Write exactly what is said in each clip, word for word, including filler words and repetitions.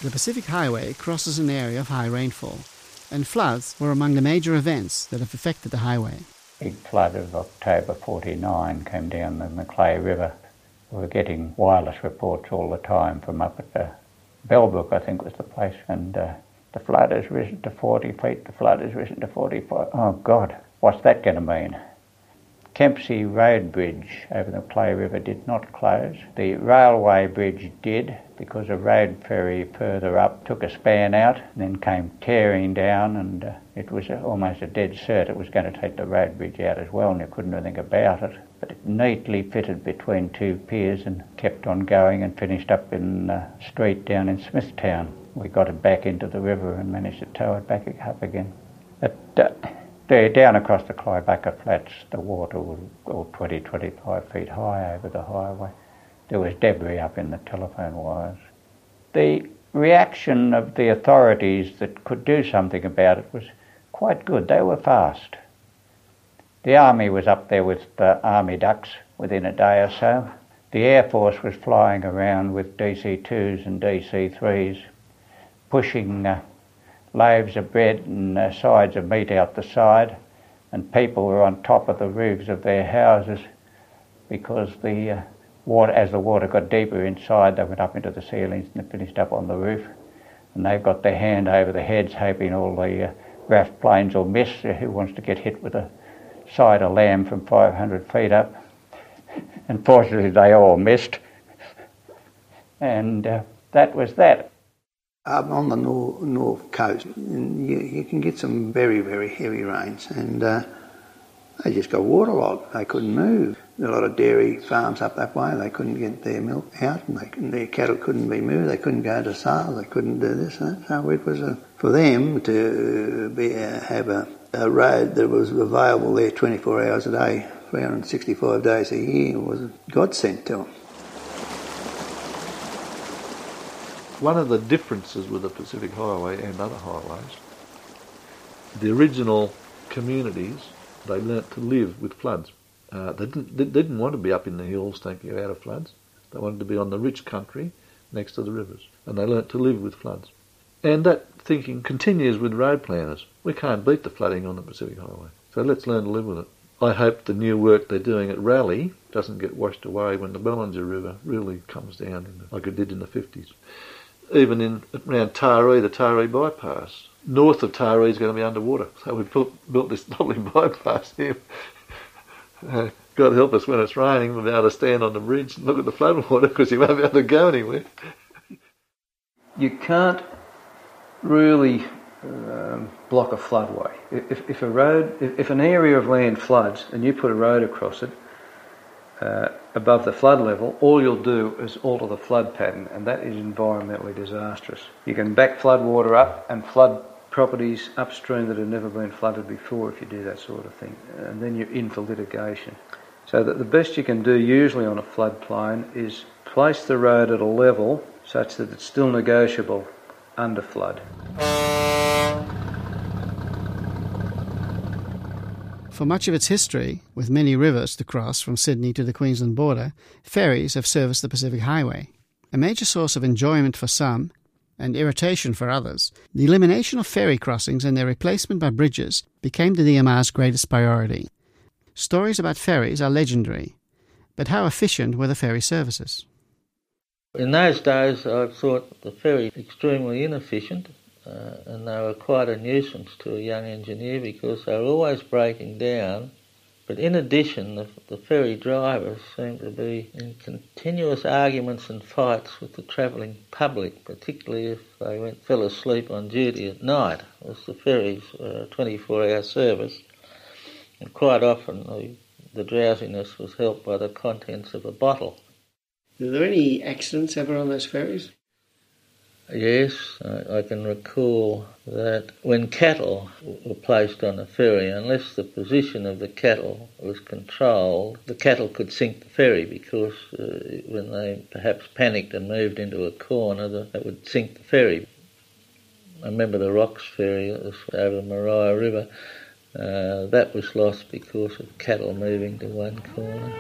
The Pacific Highway crosses an area of high rainfall, and floods were among the major events that have affected the highway. Big flood of October forty-nine came down the Macleay River. We were getting wireless reports all the time from up at the Bellbrook, I think was the place, and uh, the flood has risen to forty feet, the flood has risen to forty-five. Oh God, what's that going to mean? Kempsey Road Bridge over the Macleay River did not close. The railway bridge did, because a road ferry further up took a span out and then came tearing down, and uh, it was a, almost a dead cert it was going to take the road bridge out as well, and you couldn't do anything about it. But it neatly fitted between two piers and kept on going and finished up in the uh, street down in Smithtown. We got it back into the river and managed to tow it back up again. But, uh, There, down across the Clybucca Flats, the water was all twenty, twenty-five feet high over the highway. There was debris up in the telephone wires. The reaction of the authorities that could do something about it was quite good. They were fast. The Army was up there with the Army ducks within a day or so. The Air Force was flying around with D C twos and D C threes, pushing uh, loaves of bread and uh, sides of meat out the side, and people were on top of the roofs of their houses because the uh, water, as the water got deeper inside, they went up into the ceilings and finished up on the roof, and they've got their hand over their heads hoping all the uh, R A F planes will miss. Uh, who wants to get hit with a side of lamb from five hundred feet up? Unfortunately, they all missed, and uh, that was that. Up on the north, north coast, you, you can get some very, very heavy rains, and uh, they just got waterlogged. They couldn't move. There were a lot of dairy farms up that way. They couldn't get their milk out, and they, their cattle couldn't be moved. They couldn't go to sale. They couldn't do this and that. So it was a, for them to be uh, have a, a road that was available there twenty-four hours a day, three hundred sixty-five days a year, was a godsend to them. One of the differences with the Pacific Highway and other highways, the original communities, they learnt to live with floods. Uh, they, didn't, they didn't want to be up in the hills taking out of floods. They wanted to be on the rich country next to the rivers, and they learnt to live with floods. And that thinking continues with road planners. We can't beat the flooding on the Pacific Highway, so let's learn to live with it. I hope the new work they're doing at Raleigh doesn't get washed away when the Bellinger River really comes down in the, like it did in the fifties. Even in around Taree, the Taree bypass. North of Taree is going to be underwater. So we've built, built this lovely bypass here. Uh, God help us when it's raining, we'll be able to stand on the bridge and look at the floodwater because you won't be able to go anywhere. You can't really um, block a floodway. If, if a road, if, if an area of land floods and you put a road across it, Uh, above the flood level, all you'll do is alter the flood pattern, and that is environmentally disastrous. You can back flood water up and flood properties upstream that have never been flooded before if you do that sort of thing, and then you're in for litigation. So that the best you can do usually on a floodplain is place the road at a level such that it's still negotiable under flood. For much of its history, with many rivers to cross from Sydney to the Queensland border, ferries have serviced the Pacific Highway. A major source of enjoyment for some, and irritation for others, the elimination of ferry crossings and their replacement by bridges became the D M R's greatest priority. Stories about ferries are legendary, but how efficient were the ferry services? In those days I thought the ferry extremely inefficient. Uh, and they were quite a nuisance to a young engineer because they were always breaking down. But in addition, the, the ferry drivers seemed to be in continuous arguments and fights with the travelling public, particularly if they went fell asleep on duty at night, as the ferries were a twenty-four hour service. And quite often the, the drowsiness was helped by the contents of a bottle. Were there any accidents ever on those ferries? Yes, I, I can recall that when cattle were placed on a ferry, unless the position of the cattle was controlled, the cattle could sink the ferry because uh, when they perhaps panicked and moved into a corner, that would sink the ferry. I remember the Rocks ferry that was over the Maria River. Uh, that was lost because of cattle moving to one corner.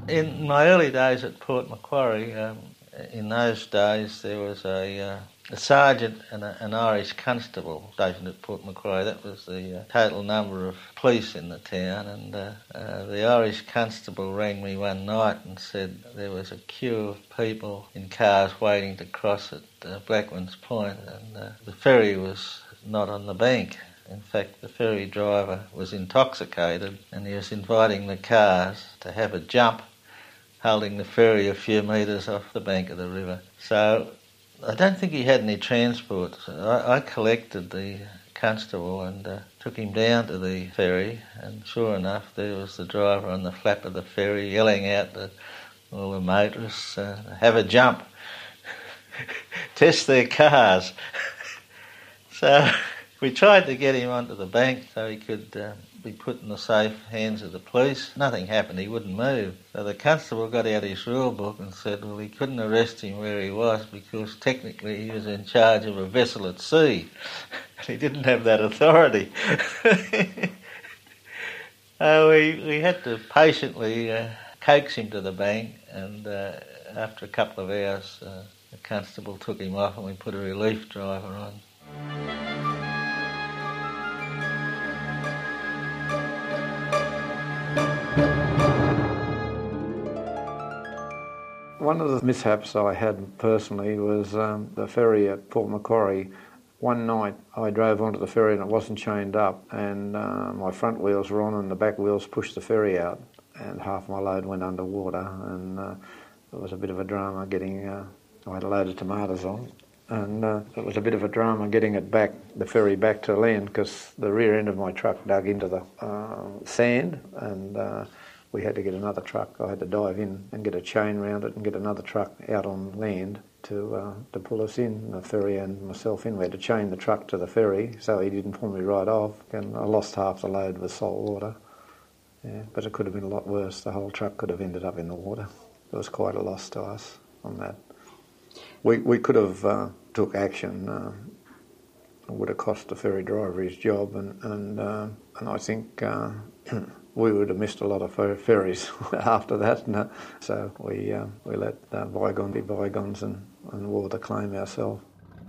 In my early days at Port Macquarie, um, in those days there was a, uh, a sergeant and a, an Irish constable stationed at Port Macquarie. That was the uh, total number of police in the town, and uh, uh, the Irish constable rang me one night and said there was a queue of people in cars waiting to cross at uh, Blackman's Point, and uh, the ferry was not on the bank. In fact, the ferry driver was intoxicated and he was inviting the cars to have a jump, holding the ferry a few metres off the bank of the river. So I don't think he had any transport. So I, I collected the constable and uh, took him down to the ferry, and sure enough there was the driver on the flap of the ferry yelling out to all the motorists, uh, have a jump, test their cars. So we tried to get him onto the bank so he could uh, be put in the safe hands of the police. Nothing happened, he wouldn't move. So the constable got out his rule book and said, well, he couldn't arrest him where he was because technically he was in charge of a vessel at sea. He didn't have that authority. uh, we, we had to patiently uh, coax him to the bank, and uh, after a couple of hours uh, the constable took him off and we put a relief driver on. One of the mishaps I had personally was um, the ferry at Port Macquarie. One night I drove onto the ferry and it wasn't chained up, and uh, my front wheels were on and the back wheels pushed the ferry out, and half my load went underwater, and uh, it was a bit of a drama getting, uh, I had a load of tomatoes on, and uh, it was a bit of a drama getting it back, the ferry back to land, because the rear end of my truck dug into the uh, sand, and uh, we had to get another truck. I had to dive in and get a chain around it and get another truck out on land to uh, to pull us in, the ferry and myself in. We had to chain the truck to the ferry so he didn't pull me right off, and I lost half the load with salt water. Yeah, but it could have been a lot worse. The whole truck could have ended up in the water. It was quite a loss to us on that. We we could have uh, took action. Uh, it would have cost the ferry driver his job, and and uh, and I think. Uh, we would have missed a lot of fer- ferries after that, and, uh, so we uh, we let uh, bygones be bygones and, and wore the claim ourselves.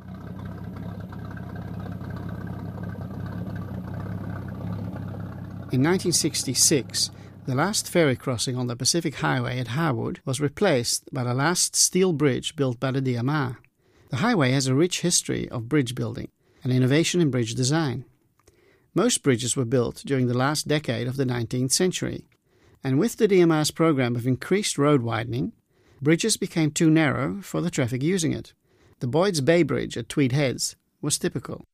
In nineteen sixty-six, the last ferry crossing on the Pacific Highway at Harwood was replaced by the last steel bridge built by the D M R. The highway has a rich history of bridge building and innovation in bridge design. Most bridges were built during the last decade of the nineteenth century, and with the D M R's program of increased road widening, bridges became too narrow for the traffic using it. The Boyd's Bay Bridge at Tweed Heads was typical.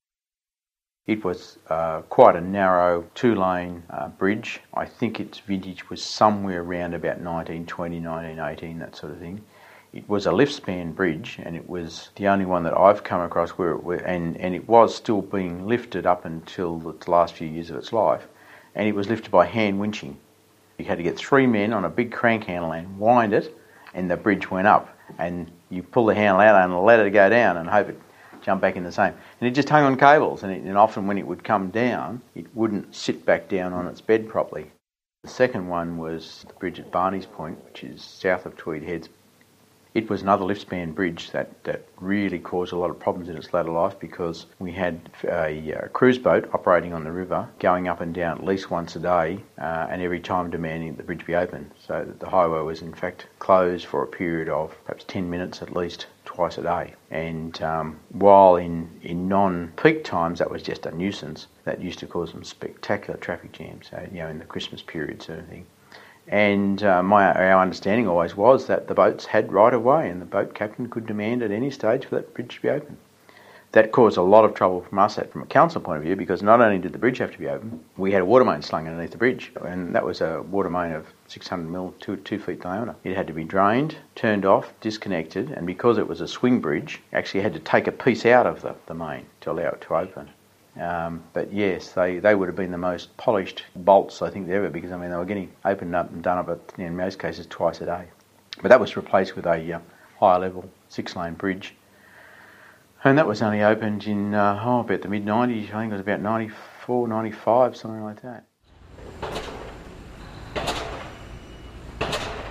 It was uh, quite a narrow two-lane uh, bridge. I think its vintage was somewhere around about nineteen twenty, nineteen eighteen, that sort of thing. It was a lift span bridge, and it was the only one that I've come across where it was, and, and it was still being lifted up until the last few years of its life, and it was lifted by hand winching. You had to get three men on a big crank handle and wind it, and the bridge went up, and you pull the handle out and let it go down and hope it jumped back in the same. And it just hung on cables, and, it, and often when it would come down, it wouldn't sit back down on its bed properly. The second one was the bridge at Barney's Point, which is south of Tweed Heads. It was another lift span bridge that, that really caused a lot of problems in its later life, because we had a, a cruise boat operating on the river going up and down at least once a day, uh, and every time demanding that the bridge be open. So that the highway was in fact closed for a period of perhaps ten minutes at least, twice a day. And um, while in, in non-peak times that was just a nuisance, that used to cause some spectacular traffic jams, so, you know, in the Christmas period sort of thing. And uh, my our understanding always was that the boats had right of way, and the boat captain could demand at any stage for that bridge to be open. That caused a lot of trouble from us from a council point of view, because not only did the bridge have to be open, we had a water main slung underneath the bridge, and that was a water main of six hundred mil, two, two feet diameter. It had to be drained, turned off, disconnected, and because it was a swing bridge, actually had to take a piece out of the, the main to allow it to open. Um, but yes, they, they would have been the most polished bolts I think ever, because I mean they were getting opened up and done up at, in most cases twice a day. But that was replaced with a uh, higher level six lane bridge, and that was only opened in uh, oh, about the mid nineties. I think it was about ninety-four, ninety-five, something like that.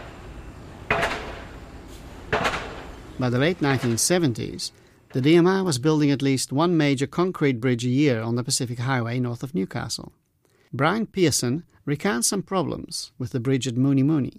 By the late nineteen seventies, the D M R was building at least one major concrete bridge a year on the Pacific Highway north of Newcastle. Brian Pearson recounts some problems with the bridge at Mooney Mooney.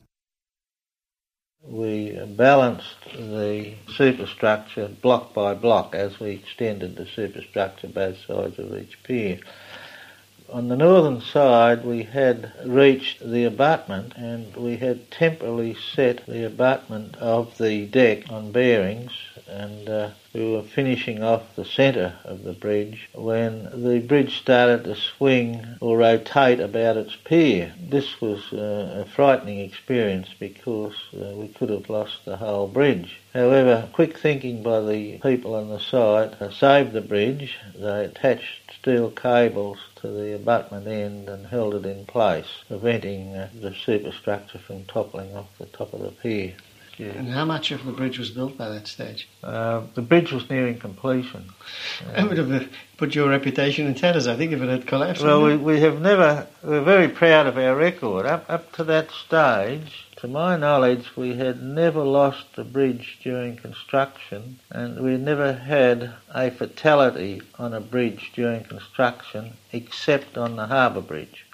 We balanced the superstructure block by block as we extended the superstructure both sides of each pier. On the northern side we had reached the abutment and we had temporarily set the abutment of the deck on bearings, and uh, we were finishing off the centre of the bridge when the bridge started to swing or rotate about its pier. This was uh, a frightening experience because uh, we could have lost the whole bridge. However, quick thinking by the people on the site uh, saved the bridge. They attached steel cables to the abutment end and held it in place, preventing uh, the superstructure from toppling off the top of the pier. Yeah. And how much of the bridge was built by that stage? Uh, the bridge was nearing completion. That would have uh, put your reputation in tatters, I think, if it had collapsed. Well, we, we have never, we're very proud of our record. Up, up to that stage, to my knowledge, we had never lost a bridge during construction, and we never had a fatality on a bridge during construction except on the harbour bridge.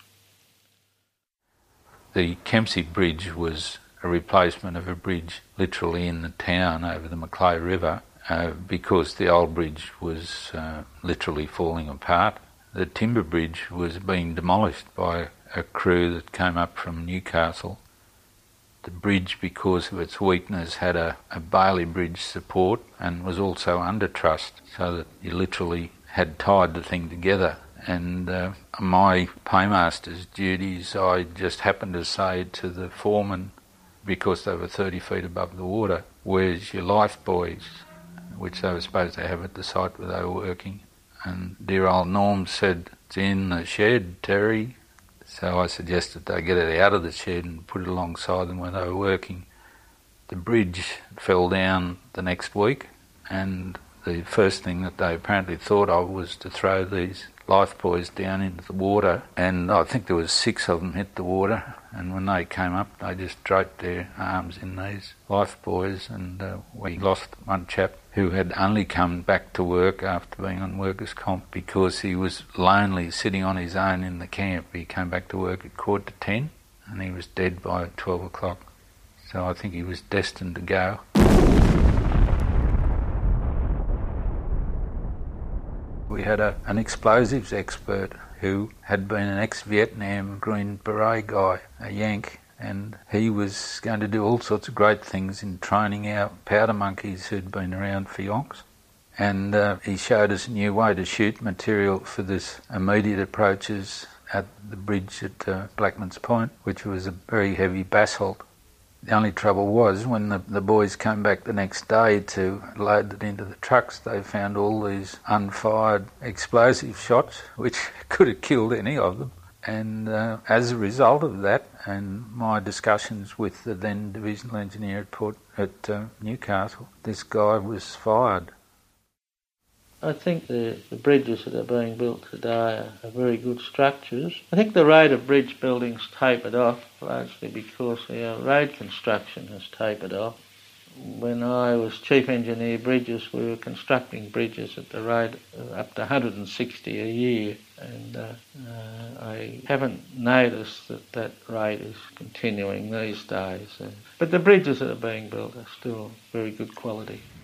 The Kempsey Bridge was a replacement of a bridge literally in the town over the Macleay River uh, because the old bridge was uh, literally falling apart. The timber bridge was being demolished by a crew that came up from Newcastle. The bridge, because of its weakness, had a, a Bailey Bridge support and was also under truss, so that you literally had tied the thing together. And uh, my paymaster's duties, I just happened to say to the foreman, because they were thirty feet above the water, where's your life buoys, which they were supposed to have at the site where they were working. And dear old Norm said, it's in the shed, Terry. So I suggested they get it out of the shed and put it alongside them where they were working. The bridge fell down the next week, and the first thing that they apparently thought of was to throw these life buoys down into the water, and I think there was six of them hit the water, and when they came up they just draped their arms in these life buoys, and uh, we lost one chap who had only come back to work after being on workers' comp because he was lonely sitting on his own in the camp. He came back to work at quarter to ten and he was dead by twelve o'clock, so I think he was destined to go. We had a, an explosives expert who had been an ex-Vietnam Green Beret guy, a Yank, and he was going to do all sorts of great things in training our powder monkeys who'd been around for yonks. And uh, he showed us a new way to shoot material for this immediate approaches at the bridge at uh, Blackman's Point, which was a very heavy basalt. The only trouble was when the, the boys came back the next day to load it into the trucks, they found all these unfired explosive shots, which could have killed any of them. And uh, as a result of that, and my discussions with the then divisional engineer at Port at uh, Newcastle, this guy was fired. I think the, the bridges that are being built today are, are very good structures. I think the rate of bridge building's tapered off largely because our road construction has tapered off. When I was Chief Engineer Bridges, we were constructing bridges at the rate of up to one hundred sixty a year, and uh, uh, I haven't noticed that that rate is continuing these days. Uh, but the bridges that are being built are still very good quality.